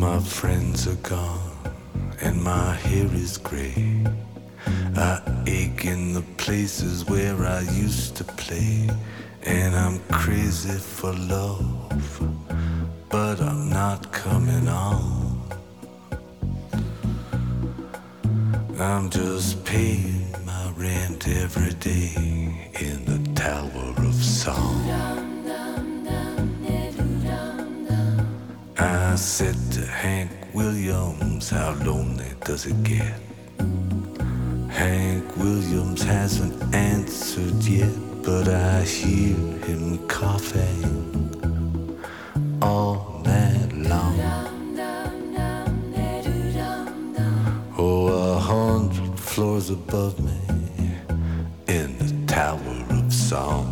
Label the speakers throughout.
Speaker 1: My friends are gone and my hair is gray. I ache in the places where I used to play. And I'm crazy for love, but I'm not coming on. I'm just paying my rent every day in the Tower of Song. I said to Hank Williams, how lonely does it get? Hank Williams hasn't answered yet, but I hear him coughing all night long. Oh, 100 floors above me in the Tower of Song.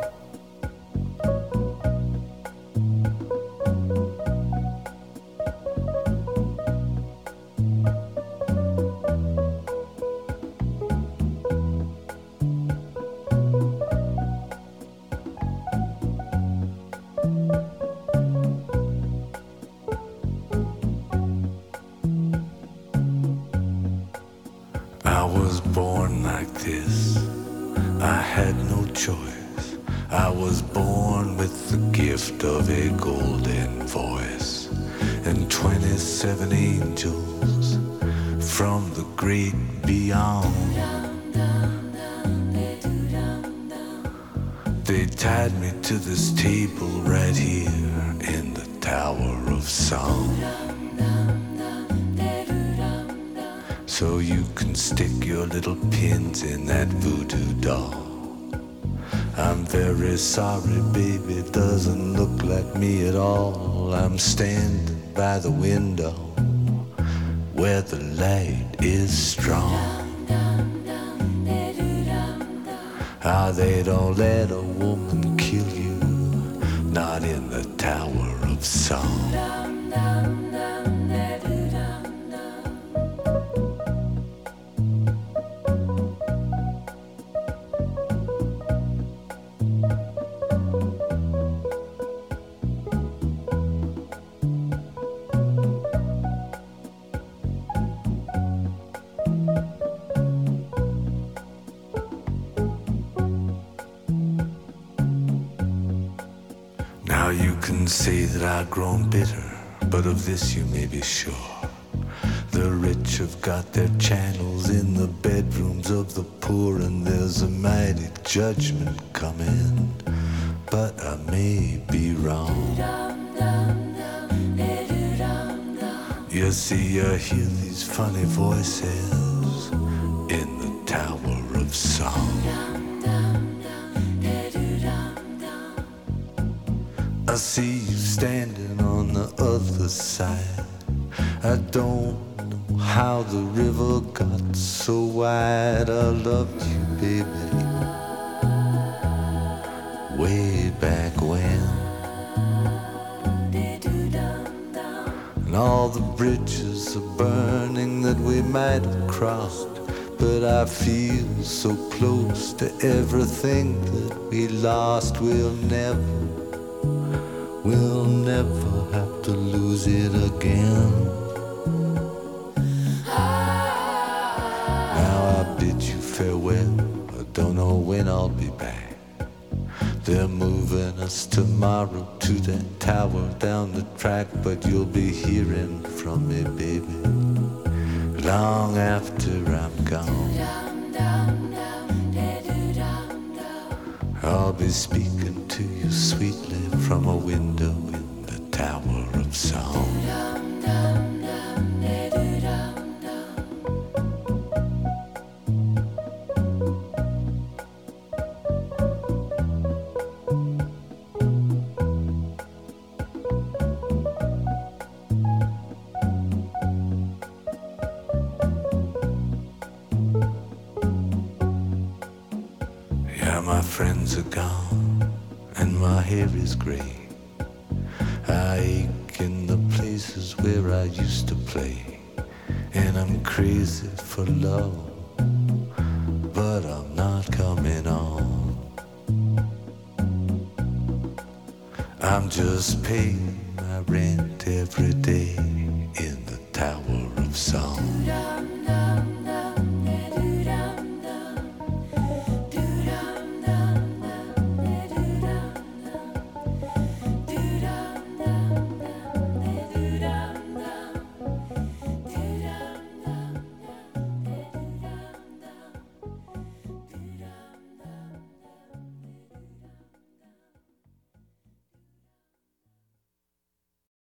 Speaker 1: I was born like this, I had no choice. I was born with the gift of a golden voice, and 27 angels from the great beyond. They tied me to this table right here in the Tower of Song. So you can stick your little pins in that voodoo doll. I'm very sorry, baby, it doesn't look like me at all. I'm standing by the window where the light is strong. Ah, they don't let a woman kill you, not in the Tower of Song. Now you can say that I've grown bitter, but of this you may be sure. The rich have got their channels in the bedrooms of the poor, and there's a mighty judgment coming, but I may be wrong. You see, I hear these funny voices in the Tower of Song. I see you standing on the other side. I don't know how the river got so wide. I loved you, baby, way back when. And all the bridges are burning that we might have crossed, but I feel so close to everything that we lost. We'll never have to lose it again. Now I bid you farewell, I don't know when I'll be back. They're moving us tomorrow to that tower down the track, but you'll be hearing from me, baby, long after I'm gone. I'll be speaking to you sweetly from a window in the Tower of Song. Yeah, my friends are gone and my hair is gray. I ache in the places where I used to play, and I'm crazy for love, but I'm not coming on. I'm just paying my rent every day tower of song.